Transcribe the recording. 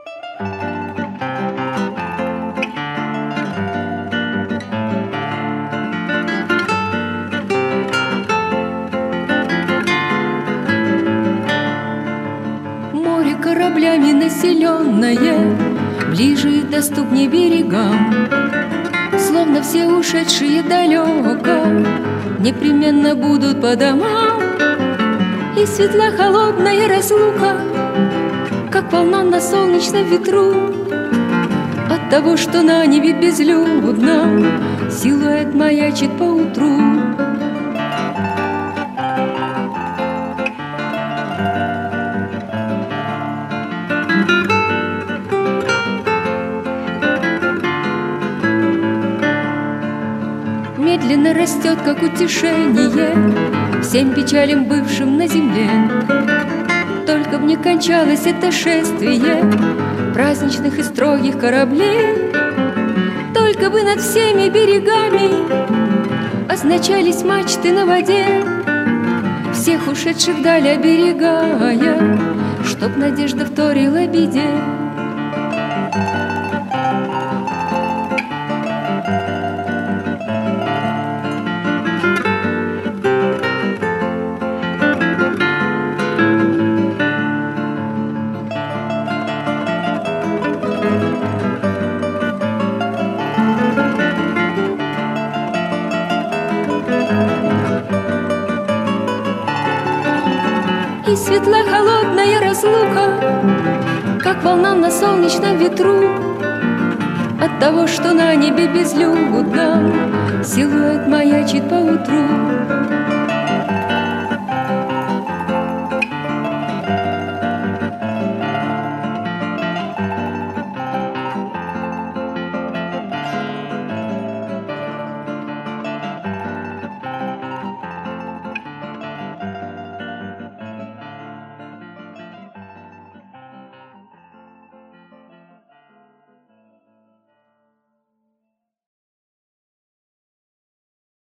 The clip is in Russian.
Море кораблями населенное, ближе и доступнее берегам. Словно все ушедшие далеко непременно будут по домам. И светла холодная разлука, как волна на солнечном ветру. От того, что на небе безлюдно силуэт маячит поутру. Медленно растет, как утешение, всем печалям, бывшим на земле. Только б не кончалось это шествие праздничных и строгих кораблей. Только бы над всеми берегами означались мачты на воде, всех ушедших вдаль оберегая, чтоб надежда вторила беде. И светла холодная разлука, как волна на солнечном ветру. От того, что на небе безлюдно силуэт маячит поутру.